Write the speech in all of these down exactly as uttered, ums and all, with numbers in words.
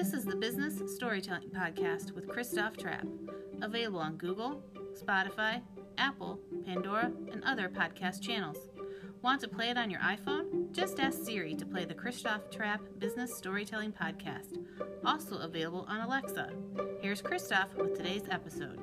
This is the Business Storytelling Podcast with Christoph Trapp, available on Google, Spotify, Apple, Pandora, and other podcast channels. Want to play it on your iPhone? Just ask Siri to play the Christoph Trapp Business Storytelling Podcast, also available on Alexa. Here's Christoph with today's episode.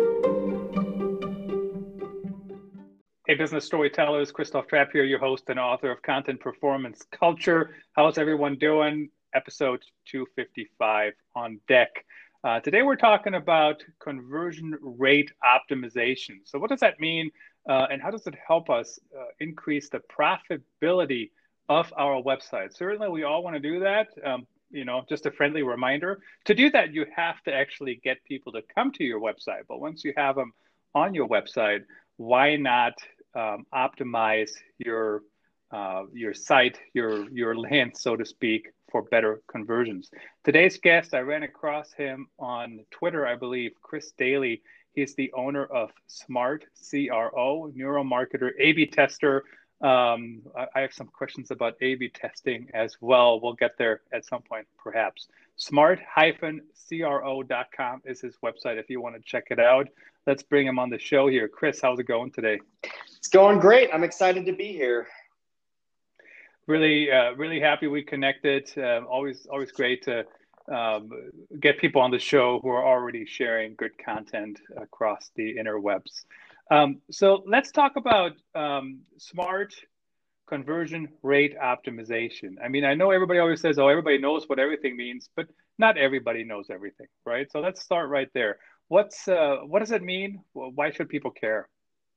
Hey, business storytellers, Christoph Trapp here, your host and author of Content Performance Culture. How's everyone doing? Episode two fifty-five on deck. Uh, today we're talking about conversion rate optimization. So what does that mean uh, and how does it help us uh, increase the profitability of our website? Certainly we all want to do that. Um, you know, just a friendly reminder. To do that, you have to actually get people to come to your website. But once you have them on your website, why not um, optimize your uh, your site, your your land, so to speak, for better conversions. Today's guest, I ran across him on Twitter, I believe, Chris Daly. He's the owner of Smart, C R O, neuromarketer, A B tester. Um, I, I have some questions about A B testing as well. We'll get there at some point, perhaps. smart dash C R O dot com is his website if you want to check it out. Let's bring him on the show here. Chris, how's it going today? It's going great. I'm excited to be here. Really, uh, really happy we connected. Uh, always, always great to um, get people on the show who are already sharing good content across the interwebs. Um, so let's talk about um, smart conversion rate optimization. I mean, I know everybody always says, oh, everybody knows what everything means, but not everybody knows everything, right? So let's start right there. What's uh, what does it mean? Why should people care?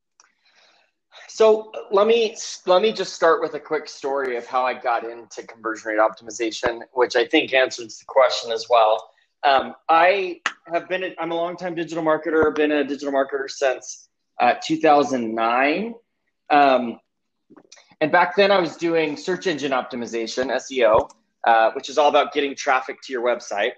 So let me let me just start with a quick story of how I got into conversion rate optimization, which I think answers the question as well. Um, I have been a, I'm a longtime digital marketer. Been a digital marketer since uh, two thousand nine, um, and back then I was doing search engine optimization, S E O, uh, which is all about getting traffic to your website.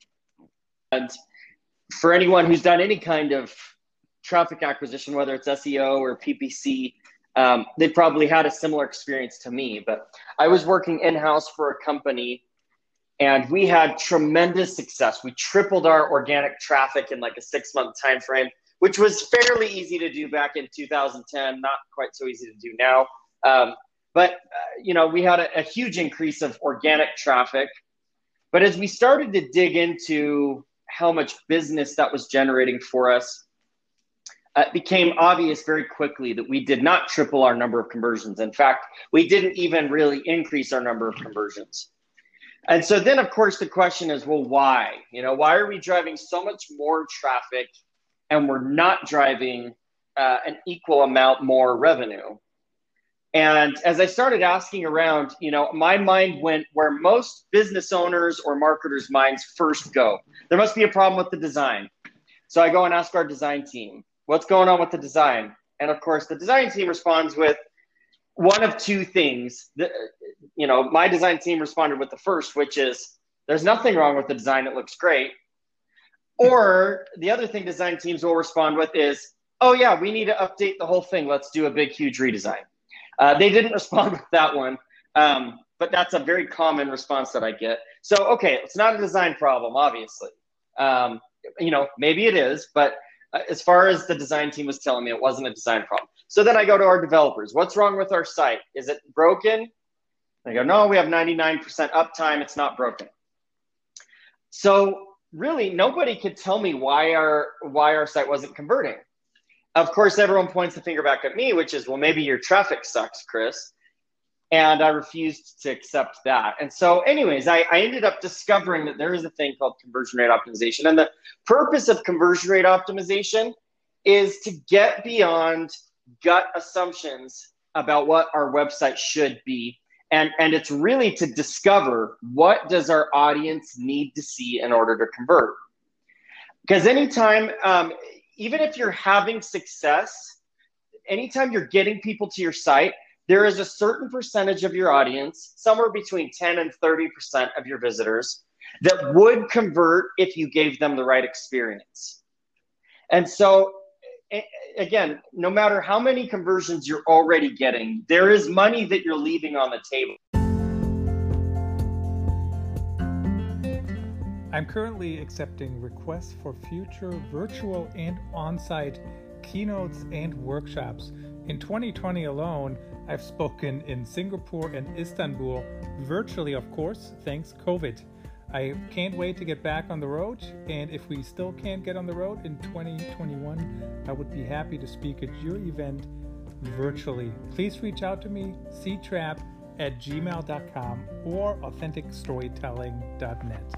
And for anyone who's done any kind of traffic acquisition, whether it's S E O or P P C, um, they probably had a similar experience to me. But I was working in-house for a company and we had tremendous success. We tripled our organic traffic in like a six-month time frame, which was fairly easy to do back in two thousand ten, not quite so easy to do now. Um, but, uh, you know, we had a, a huge increase of organic traffic. But as we started to dig into how much business that was generating for us, Uh, it became obvious very quickly that we did not triple our number of conversions. In fact, we didn't even really increase our number of conversions. And so then, of course, the question is, well, why? You know, why are we driving so much more traffic and we're not driving uh, an equal amount more revenue? And as I started asking around, you know, my mind went where most business owners or marketers' minds first go. There must be a problem with the design. So I go and ask our design team, what's going on with the design? And of course, the design team responds with one of two things. The, you know, my design team responded with the first, which is there's nothing wrong with the design. It looks great. Or the other thing design teams will respond with is, oh yeah, we need to update the whole thing. Let's do a big, huge redesign. Uh, they didn't respond with that one, um, but that's a very common response that I get. So, okay, it's not a design problem, obviously. Um, you know, maybe it is, but as far as the design team was telling me, it wasn't a design problem. So then I go to our developers. What's wrong with our site? Is it broken? They go, no, we have ninety-nine percent uptime. It's not broken. So really, nobody could tell me why our why our site wasn't converting. Of course, everyone points the finger back at me, which is, well, maybe your traffic sucks, Chris. And I refused to accept that. And so anyways, I, I ended up discovering that there is a thing called conversion rate optimization. And the purpose of conversion rate optimization is to get beyond gut assumptions about what our website should be. And, and it's really to discover what does our audience need to see in order to convert. Because anytime, um, even if you're having success, anytime you're getting people to your site, there is a certain percentage of your audience, somewhere between ten and thirty percent of your visitors, that would convert if you gave them the right experience. And so, again, no matter how many conversions you're already getting, there is money that you're leaving on the table. I'm currently accepting requests for future virtual and on-site keynotes and workshops. In twenty twenty alone, I've spoken in Singapore and Istanbul, virtually of course, thanks COVID. I can't wait to get back on the road, and if we still can't get on the road in twenty twenty-one, I would be happy to speak at your event virtually. Please reach out to me, c trap at gmail dot com or authentic storytelling dot net.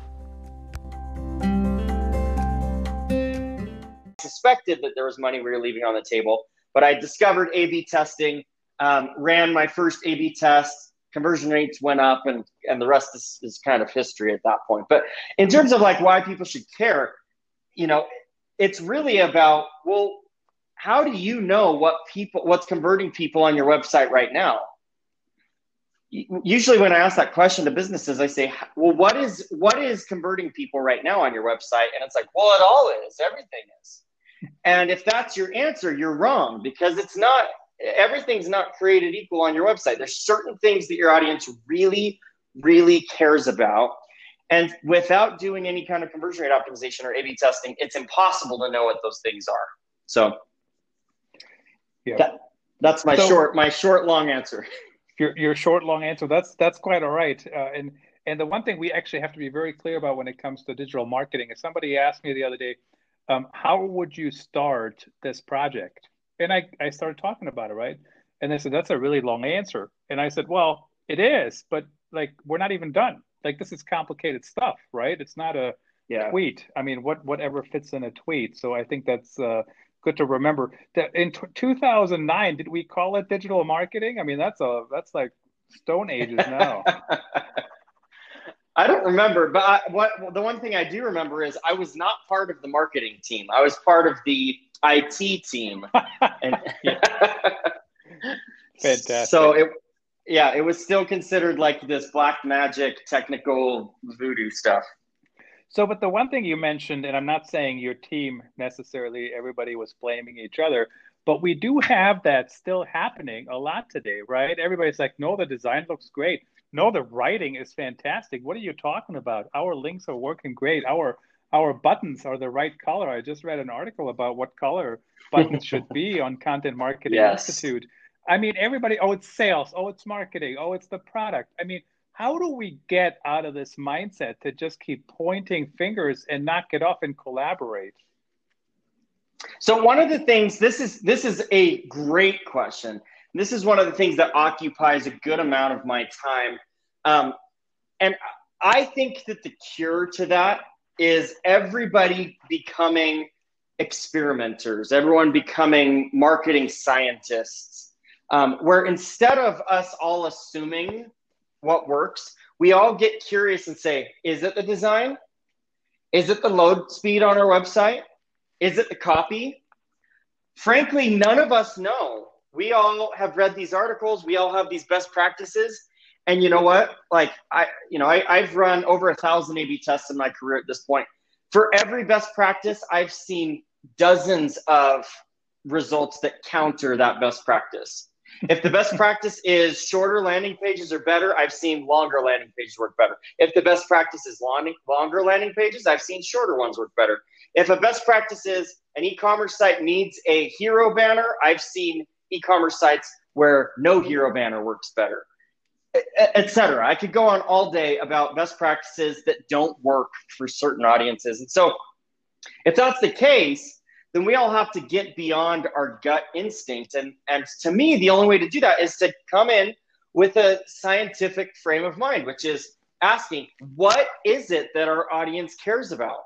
I suspected that there was money we were leaving on the table, but I discovered A B testing, um, ran my first A B test, conversion rates went up, and, and the rest is, is kind of history at that point. But in terms of like why people should care, you know, it's really about, well, how do you know what people, what's converting people on your website right now? Usually when I ask that question to businesses, I say, well, what is, what is converting people right now on your website? And it's like, well, it all is, everything is. And if that's your answer, you're wrong, because it's not, everything's not created equal on your website. There's certain things that your audience really, really cares about. And without doing any kind of conversion rate optimization or A B testing, it's impossible to know what those things are. So yeah, that, that's my so, short, my short, long answer. Your, your short, long answer. That's, that's quite all right. Uh, and, and the one thing we actually have to be very clear about when it comes to digital marketing is somebody asked me the other day, um, how would you start this project? And I, I started talking about it, right? And they said, that's a really long answer. And I said, well, it is, but like, we're not even done. Like, this is complicated stuff, right? It's not a yeah. tweet. I mean, what whatever fits in a tweet. So I think that's uh, good to remember that in t- two thousand nine, did we call it digital marketing? I mean, that's a that's like Stone Ages now. I don't remember, but I, what the one thing I do remember is I was not part of the marketing team. I was part of the I T team. And fantastic. So it, yeah, it was still considered like this black magic technical voodoo stuff. So, but the one thing you mentioned, and I'm not saying your team necessarily, everybody was blaming each other, but we do have that still happening a lot today, right? Everybody's like, no, the design looks great. No, the writing is fantastic. What are you talking about? Our links are working great. Our Our buttons are the right color. I just read an article about what color buttons should be on Content Marketing yes. Institute. I mean, everybody, oh, it's sales. Oh, it's marketing. Oh, it's the product. I mean, how do we get out of this mindset to just keep pointing fingers and not get off and collaborate? So one of the things, this is this is a great question. This is one of the things that occupies a good amount of my time. Um, and I think that the cure to that is everybody becoming experimenters, everyone becoming marketing scientists, um, where instead of us all assuming what works, we all get curious and say, is it the design? Is it the load speed on our website? Is it the copy? Frankly, none of us know. We all have read these articles. We all have these best practices. And you know what? Like I, you know, I, I've run over a thousand A B tests in my career at this point. For every best practice, I've seen dozens of results that counter that best practice. If the best practice is shorter landing pages are better, I've seen longer landing pages work better. If the best practice is long, longer landing pages, I've seen shorter ones work better. If a best practice is an e-commerce site needs a hero banner, I've seen e-commerce sites where no hero banner works better, et cetera. I could go on all day about best practices that don't work for certain audiences. And so if that's the case, then we all have to get beyond our gut instinct. And, and to me, the only way to do that is to come in with a scientific frame of mind, which is asking, what is it that our audience cares about?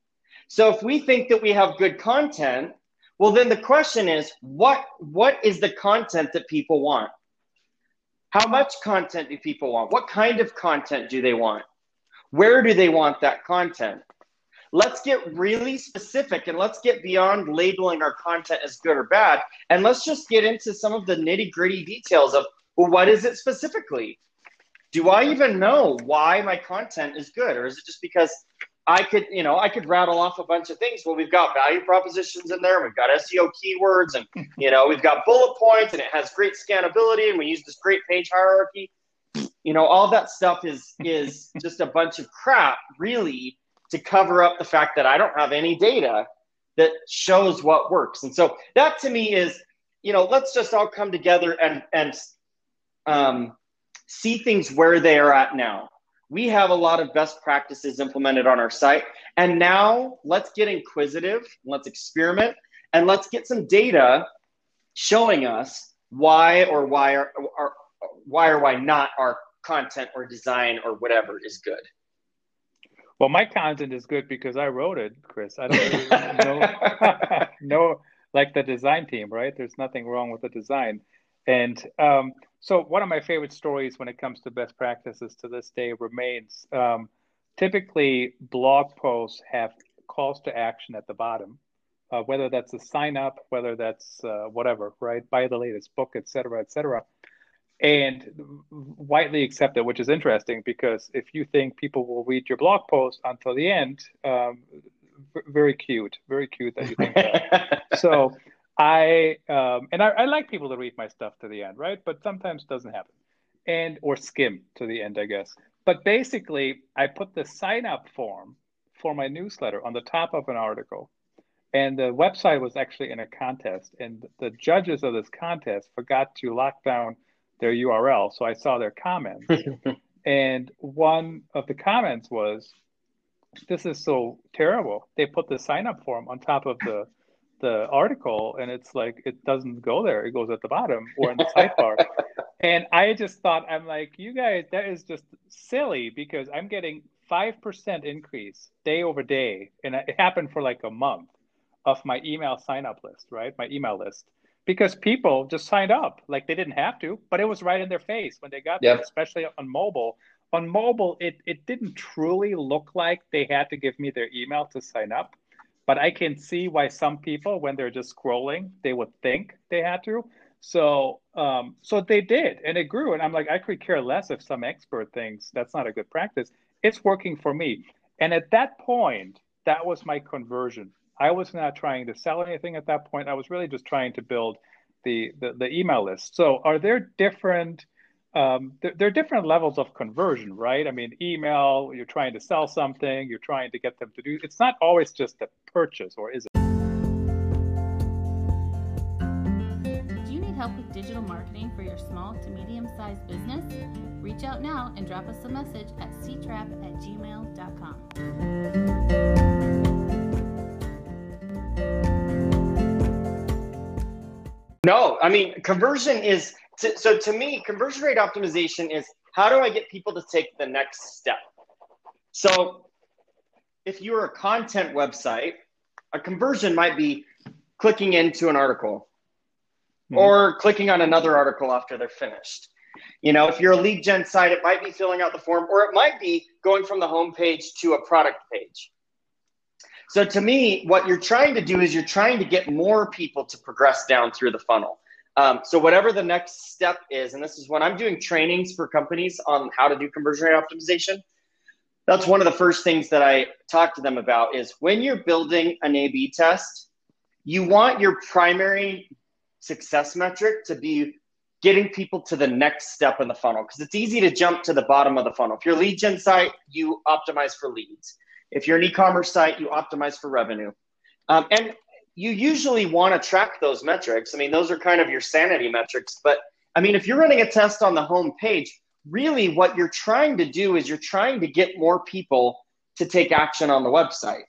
So if we think that we have good content, well, then the question is, what, what is the content that people want? How much content do people want? What kind of content do they want? Where do they want that content? Let's get really specific and let's get beyond labeling our content as good or bad. And let's just get into some of the nitty gritty details of, well, what is it specifically? Do I even know why my content is good? Or is it just because I could, you know, I could rattle off a bunch of things. Well, we've got value propositions in there. We've got S E O keywords and, you know, we've got bullet points and it has great scannability and we use this great page hierarchy. You know, all that stuff is, is just a bunch of crap, really, to cover up the fact that I don't have any data that shows what works. And so that to me is, you know, let's just all come together and, and um, see things where they are at now. We have a lot of best practices implemented on our site. And now let's get inquisitive, let's experiment, and let's get some data showing us why or why or, or why or why not our content or design or whatever is good. Well, my content is good because I wrote it, Chris. I don't really know, know like the design team, right? There's nothing wrong with the design. And um, so one of my favorite stories when it comes to best practices to this day remains, um, typically blog posts have calls to action at the bottom, uh, whether that's a sign up, whether that's uh, whatever, right? Buy the latest book, et cetera, et cetera. And widely accepted, which is interesting because if you think people will read your blog post until the end, um, very cute, very cute that you think that. So I, um, and I, I like people to read my stuff to the end, right? But sometimes it doesn't happen. And, or skim to the end, I guess. But basically, I put the sign up form for my newsletter on the top of an article. And the website was actually in a contest. And the judges of this contest forgot to lock down their U R L. So I saw their comments. And one of the comments was, this is so terrible. They put the sign up form on top of the the article and it's like, it doesn't go there. It goes at the bottom or in the sidebar. And I just thought, I'm like, you guys, that is just silly because I'm getting five percent increase day over day. And it happened for like a month of my email sign up list, right? My email list. Because people just signed up, like they didn't have to, but it was right in their face when they got Yep. there, especially on mobile. On mobile, it, it didn't truly look like they had to give me their email to sign up, but I can see why some people, when they're just scrolling, they would think they had to. So, um, so they did, and it grew. And I'm like, I could care less if some expert thinks that's not a good practice. It's working for me. And at that point, that was my conversion. I was not trying to sell anything at that point. I was really just trying to build the, the, the email list. So are there different, um, th- there are different levels of conversion, right? I mean, email, you're trying to sell something, you're trying to get them to do, it's not always just a purchase, or is it? Do you need help with digital marketing for your small to medium-sized business? Reach out now and drop us a message at c trap at gmail dot com. No, I mean, conversion is, to, so to me, conversion rate optimization is how do I get people to take the next step? So if you're a content website, a conversion might be clicking into an article mm-hmm. or clicking on another article after they're finished. You know, if you're a lead gen site, it might be filling out the form, or it might be going from the home page to a product page. So to me, what you're trying to do is you're trying to get more people to progress down through the funnel. Um, so whatever the next step is, and this is when I'm doing trainings for companies on how to do conversion rate optimization, that's one of the first things that I talk to them about is when you're building an A B test, you want your primary success metric to be getting people to the next step in the funnel, because it's easy to jump to the bottom of the funnel. If you're a lead gen site, you optimize for leads. If you're an e-commerce site, you optimize for revenue. Um, and you usually want to track those metrics. I mean, those are kind of your sanity metrics. But I mean, if you're running a test on the home page, really what you're trying to do is you're trying to get more people to take action on the website.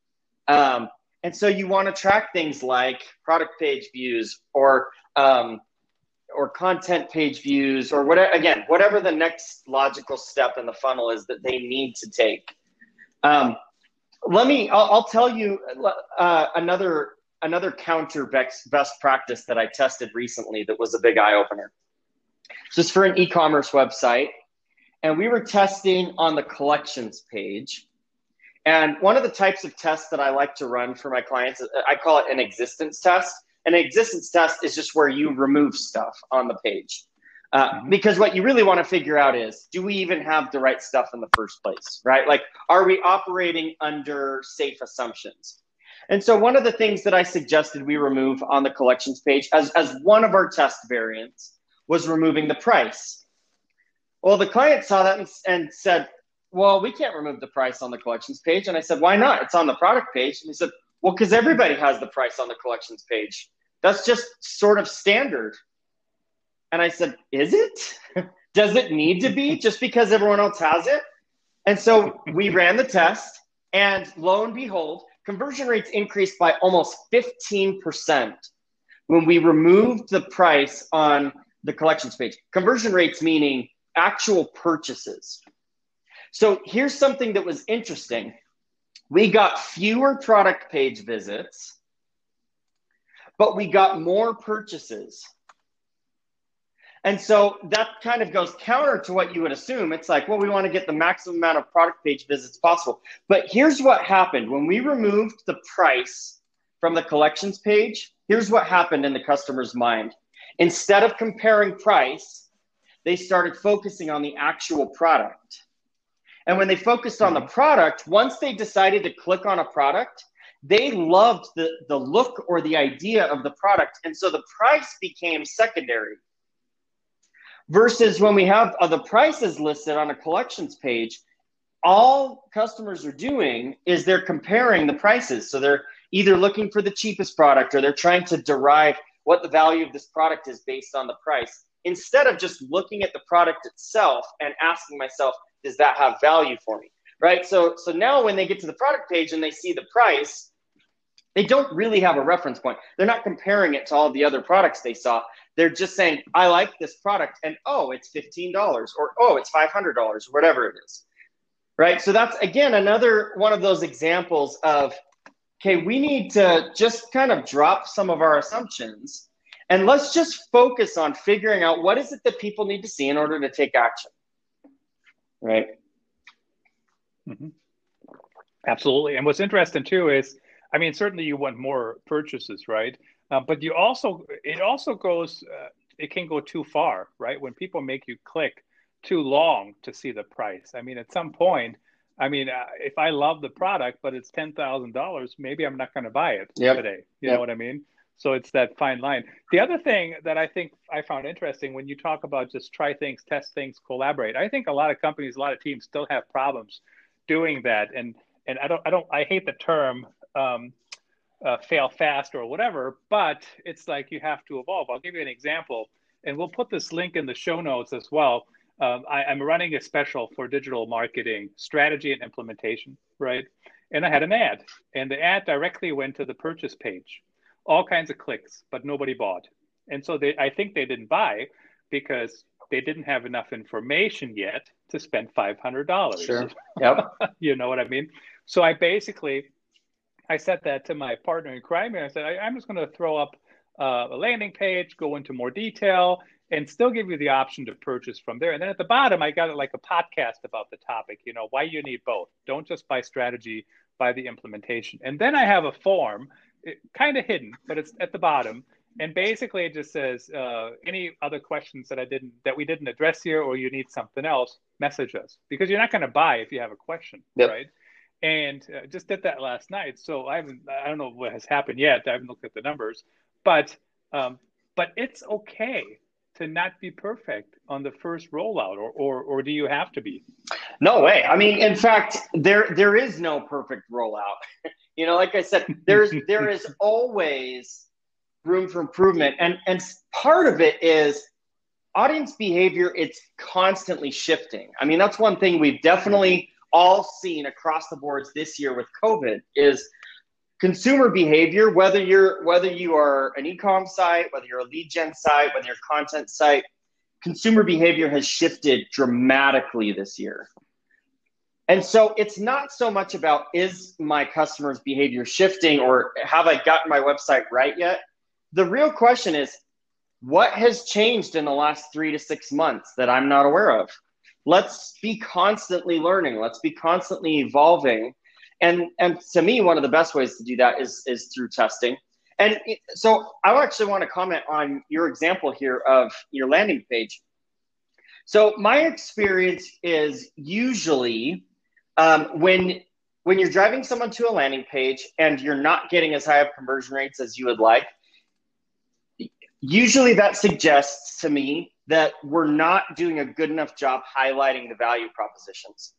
Um, and so you want to track things like product page views or um, or content page views or whatever, again, whatever the next logical step in the funnel is that they need to take. Um, let me, I'll, I'll tell you uh, another, another counter best, best practice that I tested recently that was a big eye opener. Just for an e-commerce website. And we were testing on the collections page. And one of the types of tests that I like to run for my clients, I call it an existence test. An existence test is just where you remove stuff on the page. Uh, mm-hmm. Because what you really want to figure out is, do we even have the right stuff in the first place, right? Like, are we operating under safe assumptions? And so one of the things that I suggested we remove on the collections page as, as one of our test variants was removing the price. Well, the client saw that and, and said, well, we can't remove the price on the collections page. And I said, why not? It's on the product page. And he said, well, because everybody has the price on the collections page. That's just sort of standard. And I said, is it? Does it need to be just because everyone else has it? And so we ran the test, and lo and behold, conversion rates increased by almost fifteen percent when we removed the price on the collections page. Conversion rates meaning actual purchases. So here's something that was interesting. We got fewer product page visits, but we got more purchases. And so that kind of goes counter to what you would assume. It's like, well, we want to get the maximum amount of product page visits possible. But here's what happened. When we removed the price from the collections page, here's what happened in the customer's mind. Instead of comparing price, they started focusing on the actual product. And when they focused on the product, once they decided to click on a product, they loved the, the look or the idea of the product. And so the price became secondary. Versus when we have uh, the prices listed on a collections page, all customers are doing is they're comparing the prices. So they're either looking for the cheapest product, or they're trying to derive what the value of this product is based on the price, instead of just looking at the product itself and asking myself, does that have value for me, right? So, so now when they get to the product page and they see the price, they don't really have a reference point. They're not comparing it to all the other products they saw. They're just saying, I like this product, and oh, it's fifteen dollars, or oh, it's five hundred dollars, whatever it is, right? So that's, again, another one of those examples of, okay, we need to just kind of drop some of our assumptions, and let's just focus on figuring out what is it that people need to see in order to take action, right? Mm-hmm. Absolutely. And what's interesting too is, I mean, certainly you want more purchases, right? Uh, but you also, it also goes, uh, it can go too far, right? When people make you click too long to see the price. I mean, at some point, I mean, uh, if I love the product, but it's ten thousand dollars, maybe I'm not going to buy it yep. today. You yep. know what I mean? So it's that fine line. The other thing that I think I found interesting when you talk about just try things, test things, collaborate, I think a lot of companies, a lot of teams still have problems doing that. And, and I don't, I don't, I hate the term, um, Uh, fail fast or whatever, but it's like you have to evolve. I'll give you an example, and we'll put this link in the show notes as well. Um, I, I'm running a special for digital marketing strategy and implementation, right? And I had an ad, and the ad directly went to the purchase page, all kinds of clicks, but nobody bought. And so they, I think they didn't buy because they didn't have enough information yet to spend five hundred dollars. Sure. Yep. You know what I mean? So I basically, I said that to my partner in crime, and I said, I, I'm just going to throw up uh, a landing page, go into more detail, and still give you the option to purchase from there. And then at the bottom, I got it like a podcast about the topic, you know, why you need both. Don't just buy strategy, buy the implementation. And then I have a form, kind of hidden, but it's at the bottom. And basically it just says, uh, any other questions that I didn't, that we didn't address here, or you need something else, message us, because you're not going to buy if you have a question, yep. right? And uh, just did that last night. So I haven't, I don't know what has happened yet. I haven't looked at the numbers, but, um, but it's okay to not be perfect on the first rollout, or, or, or do you have to be? No way. I mean, in fact, there, there is no perfect rollout. You know, like I said, there's, there is always room for improvement. And, and part of it is audience behavior. It's constantly shifting. I mean, that's one thing we've definitely all seen across the boards this year with COVID is consumer behavior, whether you're whether you are an e-com site, whether you're a lead gen site, whether you're a content site, consumer behavior has shifted dramatically this year. And so it's not so much about, is my customer's behavior shifting, or have I gotten my website right yet? The real question is, what has changed in the last three to six months that I'm not aware of? Let's be constantly learning. Let's be constantly evolving. And, and to me, one of the best ways to do that is, is through testing. And so I actually want to comment on your example here of your landing page. So my experience is usually um, when, when you're driving someone to a landing page and you're not getting as high of conversion rates as you would like, usually that suggests to me that we're not doing a good enough job highlighting the value propositions.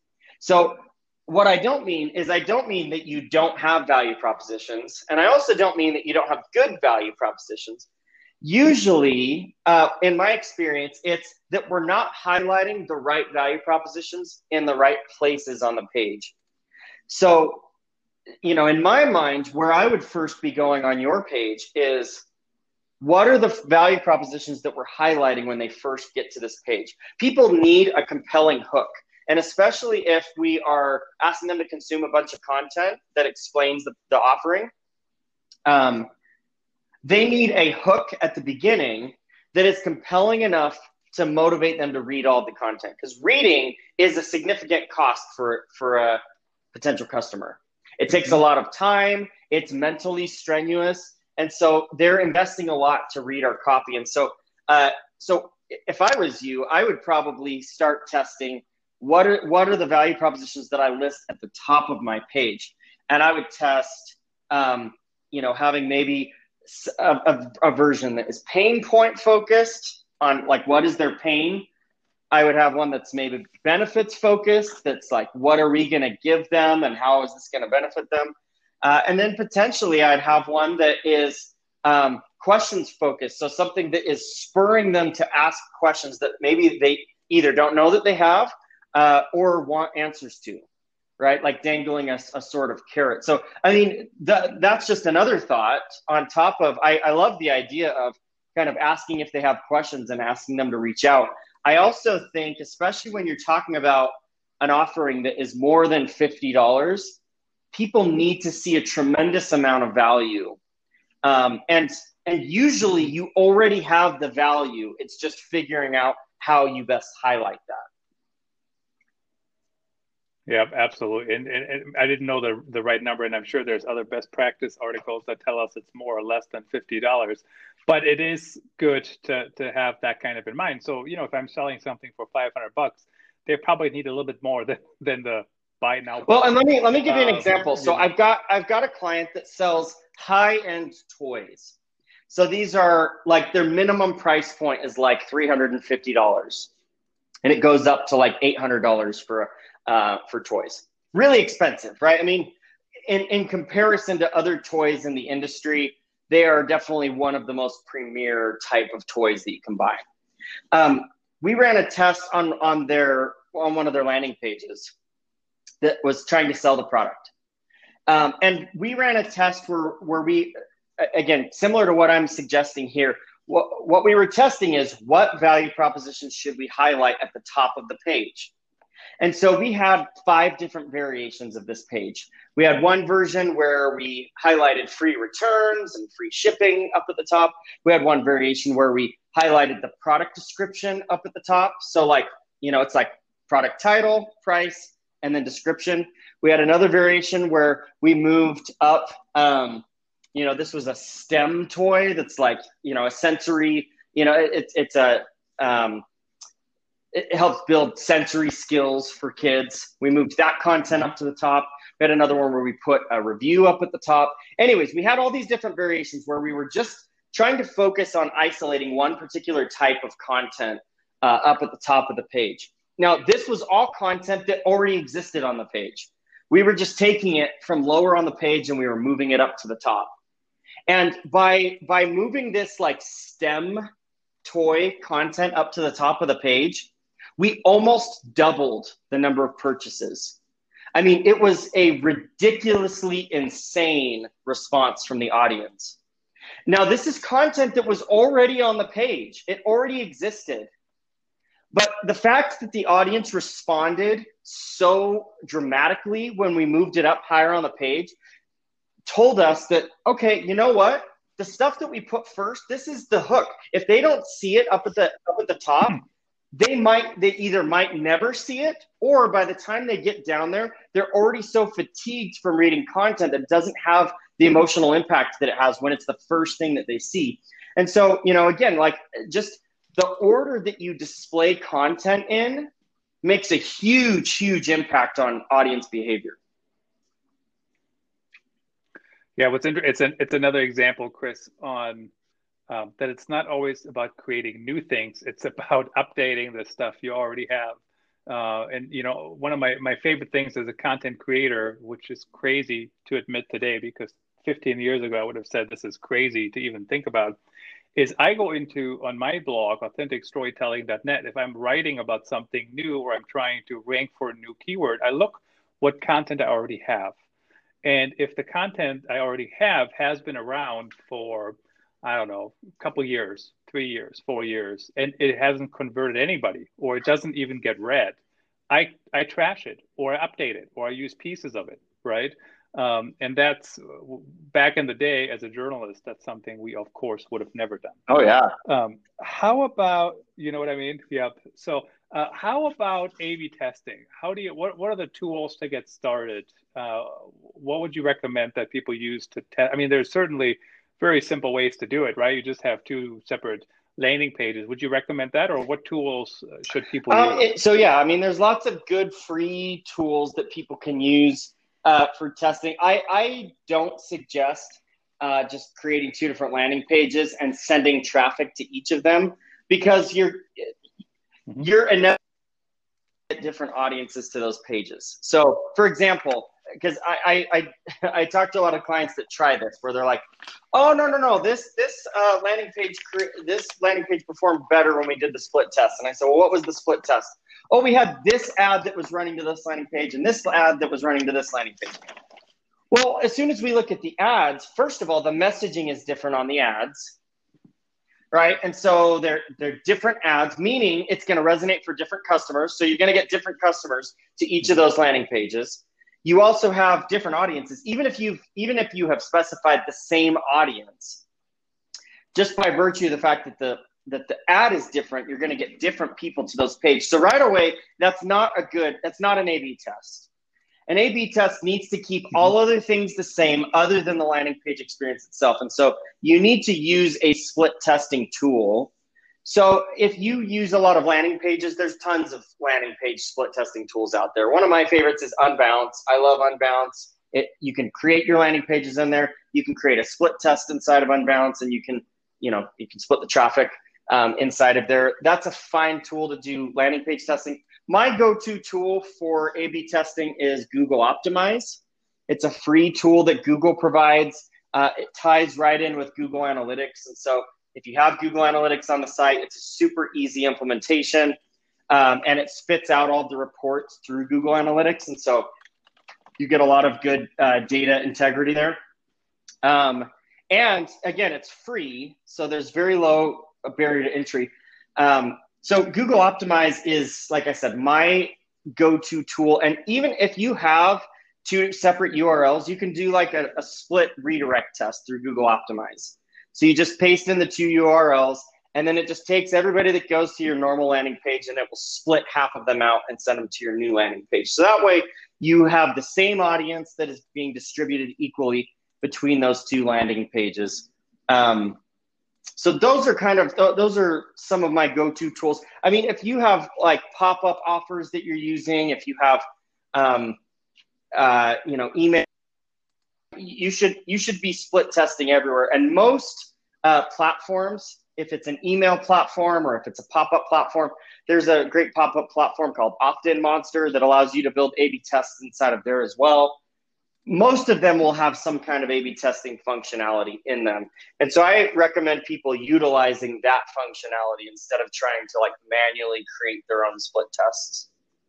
So what I don't mean is I don't mean that you don't have value propositions. And I also don't mean that you don't have good value propositions. Usually, uh, in my experience, it's that we're not highlighting the right value propositions in the right places on the page. So, you know, in my mind, where I would first be going on your page is, what are the value propositions that we're highlighting when they first get to this page? People need a compelling hook. And especially if we are asking them to consume a bunch of content that explains the, the offering, um, they need a hook at the beginning that is compelling enough to motivate them to read all the content. Because reading is a significant cost for, for a potential customer. It takes a lot of time. It's mentally strenuous. And so they're investing a lot to read our copy. And so, uh, so if I was you, I would probably start testing what are, what are the value propositions that I list at the top of my page. And I would test, um, you know, having maybe a, a, a version that is pain point focused on like, what is their pain? I would have one that's maybe benefits focused. That's like, what are we going to give them and how is this going to benefit them? Uh, and then potentially I'd have one that is um, questions focused. So something that is spurring them to ask questions that maybe they either don't know that they have uh, or want answers to, right? Like dangling a, a sort of carrot. So, I mean, th- that's just another thought on top of, I, I love the idea of kind of asking if they have questions and asking them to reach out. I also think, especially when you're talking about an offering that is more than fifty dollars, people need to see a tremendous amount of value. Um, and, and usually you already have the value. It's just figuring out how you best highlight that. Yeah, absolutely. And, and, and I didn't know the, the right number, and I'm sure there's other best practice articles that tell us it's more or less than fifty dollars. But it is good to, to have that kind of in mind. So, you know, if I'm selling something for five hundred bucks, they probably need a little bit more than, than the buy now. Well, and let me let me give you an uh, example. So I've got I've got a client that sells high-end toys. So these are like their minimum price point is like three hundred fifty dollars. And it goes up to like eight hundred dollars for uh, for toys. Really expensive, right? I mean, in, in comparison to other toys in the industry, they are definitely one of the most premier type of toys that you can buy. Um, we ran a test on on their on one of their landing pages that was trying to sell the product. Um, and we ran a test where, where we, again, similar to what I'm suggesting here, what, what we were testing is what value propositions should we highlight at the top of the page? And so we had five different variations of this page. We had one version where we highlighted free returns and free shipping up at the top. We had one variation where we highlighted the product description up at the top. So like, you know, it's like product title, price, and then description. We had another variation where we moved up, um, you know, this was a STEM toy that's like, you know, a sensory, you know, it, it's a, um, it helps build sensory skills for kids. We moved that content up to the top. We had another one where we put a review up at the top. Anyways, we had all these different variations where we were just trying to focus on isolating one particular type of content uh, up at the top of the page. Now, this was all content that already existed on the page. We were just taking it from lower on the page and we were moving it up to the top. And by, by moving this like STEM toy content up to the top of the page, we almost doubled the number of purchases. I mean, it was a ridiculously insane response from the audience. Now, this is content that was already on the page. It already existed. But the fact that the audience responded so dramatically when we moved it up higher on the page told us that, okay, you know what? The stuff that we put first, this is the hook. If they don't see it up at the up at the top, they might they either might never see it, or by the time they get down there, they're already so fatigued from reading content that doesn't have the emotional impact that it has when it's the first thing that they see. And so, you know, again, like just the order that you display content in makes a huge, huge impact on audience behavior. Yeah, what's inter- it's an it's another example, Chris, on um, that it's not always about creating new things. It's about updating the stuff you already have Uh, and you know, one of my, my favorite things as a content creator, which is crazy to admit today, because fifteen years ago I would have said this is crazy to even think about, is I go into on my blog, authentic storytelling dot net, if I'm writing about something new or I'm trying to rank for a new keyword, I look what content I already have. And if the content I already have has been around for, I don't know, a couple years, three years, four years, and it hasn't converted anybody, or it doesn't even get read, I, I trash it, or I update it, or I use pieces of it, right? Um, and that's, back in the day as a journalist, that's something we, of course, would have never done. Oh, yeah. Um, how about, you know what I mean? Yep. So uh, how about A B testing? How do you, what, what are the tools to get started? Uh, what would you recommend that people use to test? I mean, there's certainly very simple ways to do it, right? You just have two separate landing pages. Would you recommend that, or what tools should people um, use? It, so, yeah, I mean, there's lots of good free tools that people can use uh, for testing. I, I don't suggest uh, just creating two different landing pages and sending traffic to each of them, because you're, mm-hmm. you're enough different audiences to those pages. So, for example, because I, I I I talk to a lot of clients that try this, where they're like, oh no no no this this uh, landing page this landing page performed better when we did the split test. And I said, well, what was the split test? Oh, we had this ad that was running to this landing page and this ad that was running to this landing page. Well, as soon as we look at the ads, first of all, the messaging is different on the ads, right? And so they're they're different ads, meaning it's going to resonate for different customers. So you're going to get different customers to each of those landing pages. You also have different audiences, even if you've even if you have specified the same audience, just by virtue of the fact that the that the ad is different, you're going to get different people to those pages. So right away, that's not a good, that's not an A B test. An A B test needs to keep all other things the same other than the landing page experience itself. And so you need to use a split testing tool. So if you use a lot of landing pages, there's tons of landing page split testing tools out there. One of my favorites is Unbounce. I love Unbounce. It, you can create your landing pages in there. You can create a split test inside of Unbounce, and you can, you know, you can split the traffic um, inside of there. That's a fine tool to do landing page testing. My go-to tool for A B testing is Google Optimize. It's a free tool that Google provides. Uh, it ties right in with Google Analytics, and so if you have Google Analytics on the site, it's a super easy implementation, um, and it spits out all the reports through Google Analytics. And so you get a lot of good uh, data integrity there. Um, and again, it's free, so there's very low a barrier to entry. Um, so Google Optimize is, like I said, my go-to tool. And even if you have two separate U R Ls, you can do like a, a split redirect test through Google Optimize. So you just paste in the two U R Ls, and then it just takes everybody that goes to your normal landing page, and it will split half of them out and send them to your new landing page. So that way you have the same audience that is being distributed equally between those two landing pages. Um, so those are kind of, those are some of my go-to tools. I mean, if you have like pop-up offers that you're using, if you have, um, uh, you know, email, you should you should be split testing everywhere. And most uh, platforms, if it's an email platform or if it's a pop-up platform, there's a great pop-up platform called Opt-in Monster that allows you to build A B tests inside of there as well. Most of them will have some kind of A B testing functionality in them. And so I recommend people utilizing that functionality instead of trying to like manually create their own split tests.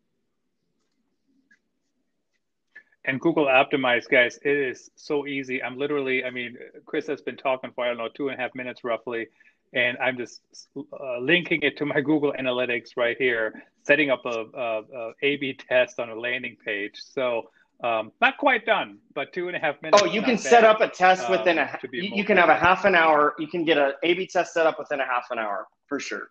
And Google Optimize, guys, it is so easy. I'm literally, I mean, Chris has been talking for, I don't know, two and a half minutes roughly, and I'm just uh, linking it to my Google Analytics right here, setting up a, a, a A B test on a landing page. So um, not quite done, but two and a half minutes. Oh, you can set bad, up a test within um, a, you, you can have a half an hour. You can get an A B test set up within a half an hour for sure.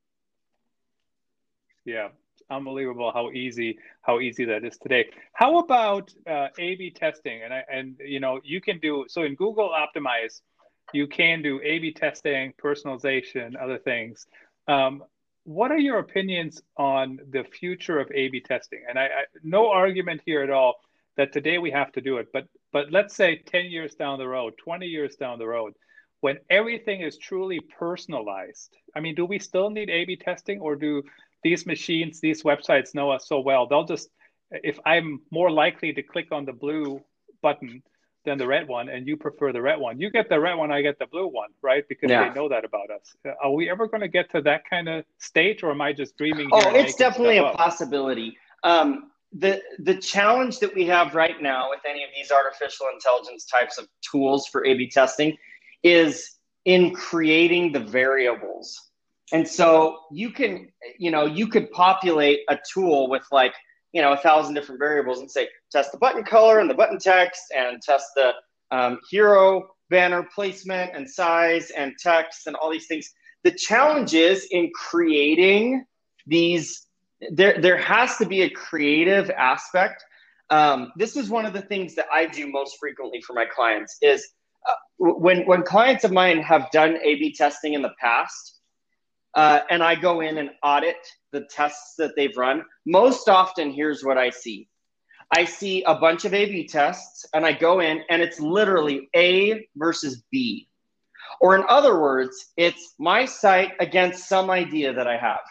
Yeah. Unbelievable how easy how easy that is today. How about uh, A B testing? And I and you know you can do so in Google Optimize, you can do A B testing, personalization, other things. Um, what are your opinions on the future of A B testing? And I, I no argument here at all that today we have to do it, but but let's say ten years down the road, twenty years down the road, when everything is truly personalized. I mean, do we still need A B testing, or do these machines, these websites know us so well. They'll just, if I'm more likely to click on the blue button than the red one, and you prefer the red one, you get the red one, I get the blue one, right? Because yeah. they know that about us. Are we ever going to get to that kind of state, or am I just dreaming? Oh, it's definitely a possibility. Um, the the challenge that we have right now with any of these artificial intelligence types of tools for A B testing is in creating the variables. And so you can, you know, you could populate a tool with like, you know, a thousand different variables and say, test the button color and the button text, and test the um, hero banner placement and size and text and all these things. The challenge is in creating these, there, there has to be a creative aspect. Um, this is one of the things that I do most frequently for my clients is uh, when, when clients of mine have done A B testing in the past, Uh, and I go in and audit the tests that they've run. Most often, here's what I see. I see a bunch of A B tests, and I go in, and it's literally A versus B. Or in other words, it's my site against some idea that I have.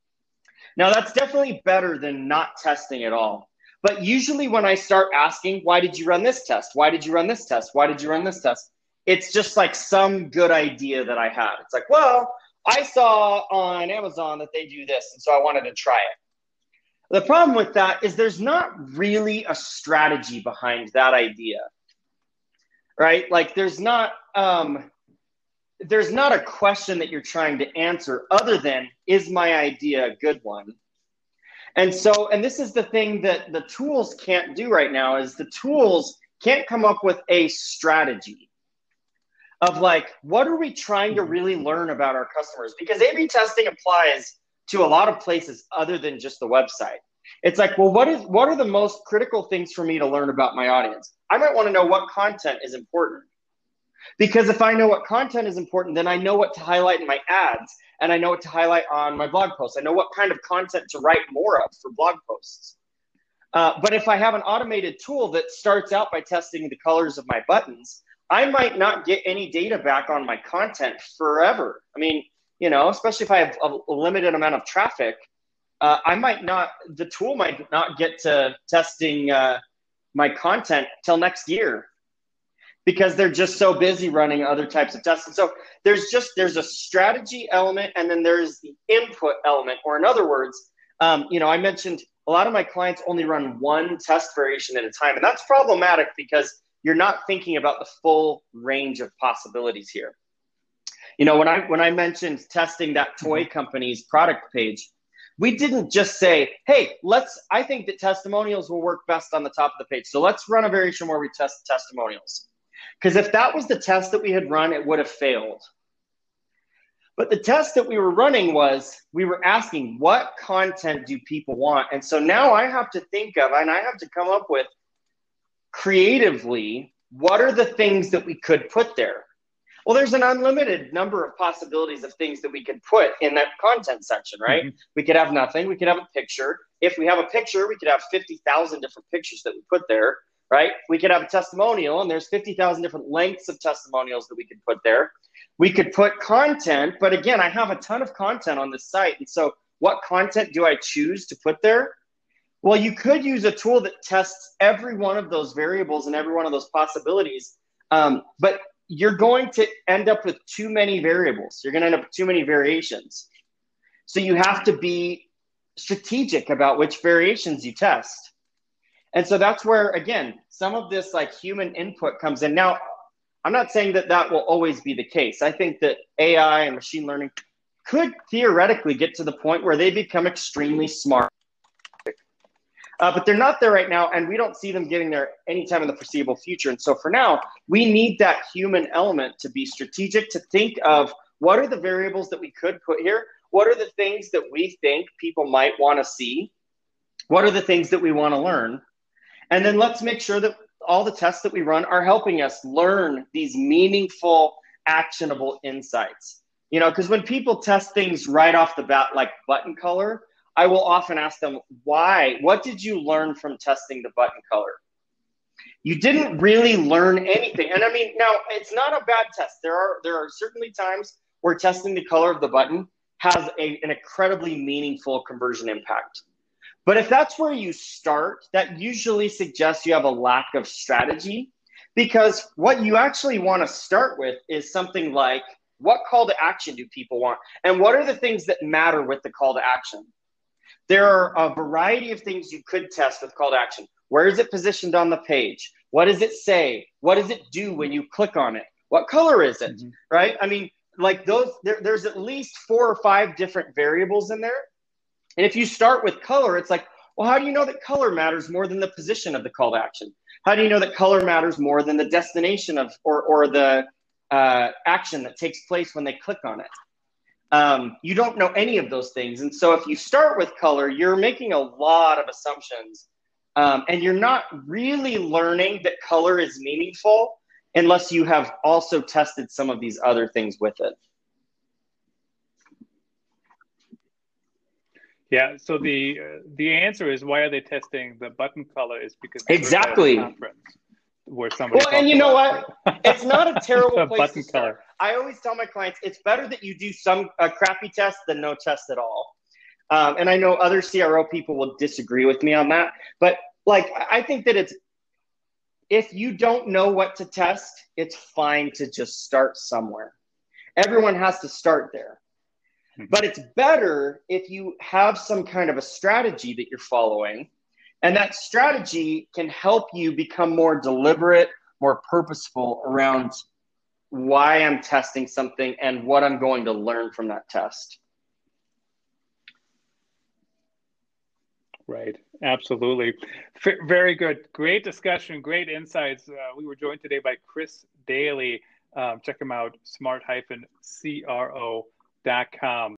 Now, that's definitely better than not testing at all. But usually when I start asking, why did you run this test? Why did you run this test? Why did you run this test? It's just like some good idea that I had. It's like, well, I saw on Amazon that they do this, and so I wanted to try it. The problem with that is there's not really a strategy behind that idea, right? Like there's not, um, there's not a question that you're trying to answer other than, is my idea a good one? And so, and this is the thing that the tools can't do right now, is the tools can't come up with a strategy of like, what are we trying to really learn about our customers? Because A B testing applies to a lot of places other than just the website. It's like, well, what is what are the most critical things for me to learn about my audience? I might want to know what content is important. Because if I know what content is important, then I know what to highlight in my ads, and I know what to highlight on my blog posts. I know what kind of content to write more of for blog posts. Uh, but if I have an automated tool that starts out by testing the colors of my buttons, I might not get any data back on my content forever. I mean, you know, especially if I have a, a limited amount of traffic, uh, I might not, the tool might not get to testing uh, my content till next year because they're just so busy running other types of tests. And so there's just, there's a strategy element, and then there's the input element, or in other words, um, you know, I mentioned a lot of my clients only run one test variation at a time, and that's problematic because you're not thinking about the full range of possibilities here. You know, when I when I mentioned testing that toy company's product page, we didn't just say, hey, let's, I think that testimonials will work best on the top of the page, so let's run a variation where we test testimonials. Because if that was the test that we had run, it would have failed. But the test that we were running was, we were asking, what content do people want? And so now I have to think of, and I have to come up with, creatively, what are the things that we could put there? Well, there's an unlimited number of possibilities of things that we could put in that content section, right? Mm-hmm. We could have nothing. We could have a picture. If we have a picture, we could have fifty thousand different pictures that we put there, right? We could have a testimonial, and there's fifty thousand different lengths of testimonials that we could put there. We could put content, but again, I have a ton of content on this site. And so what content do I choose to put there? Well, you could use a tool that tests every one of those variables and every one of those possibilities, um, but you're going to end up with too many variables. You're going to end up with too many variations. So you have to be strategic about which variations you test. And so that's where, again, some of this like human input comes in. Now, I'm not saying that that will always be the case. I think that A I and machine learning could theoretically get to the point where they become extremely smart. Uh, but they're not there right now, and we don't see them getting there anytime in the foreseeable future. And so for now, we need that human element to be strategic, to think of what are the variables that we could put here? What are the things that we think people might want to see? What are the things that we want to learn? And then let's make sure that all the tests that we run are helping us learn these meaningful, actionable insights. You know, because when people test things right off the bat, like button color, I will often ask them, why? What did you learn from testing the button color? You didn't really learn anything. And I mean, now it's not a bad test. There are there are certainly times where testing the color of the button has a, an incredibly meaningful conversion impact. But if that's where you start, that usually suggests you have a lack of strategy, because what you actually want to start with is something like, what call to action do people want? And what are the things that matter with the call to action? There are a variety of things you could test with call to action. Where is it positioned on the page? What does it say? What does it do when you click on it? What color is it, mm-hmm. right? I mean, like those, there, there's at least four or five different variables in there. And if you start with color, it's like, well, how do you know that color matters more than the position of the call to action? How do you know that color matters more than the destination of, or, or the uh, action that takes place when they click on it? Um, you don't know any of those things. And so if you start with color, you're making a lot of assumptions. Um, and you're not really learning that color is meaningful unless you have also tested some of these other things with it. Yeah, so the uh, the answer is, why are they testing the button color? Is because exactly conference where somebody well, and you know what? It's not a terrible place button to start. color. I always tell my clients it's better that you do some a crappy test than no test at all. Um, and I know other C R O people will disagree with me on that, but like I think that it's, if you don't know what to test, it's fine to just start somewhere. Everyone has to start there. But it's better if you have some kind of a strategy that you're following, and that strategy can help you become more deliberate, more purposeful around why I'm testing something and what I'm going to learn from that test. Right. Absolutely. F- very good. Great discussion. Great insights. Uh, we were joined today by Chris Daly. Um, check him out, smart dash C R O dot com.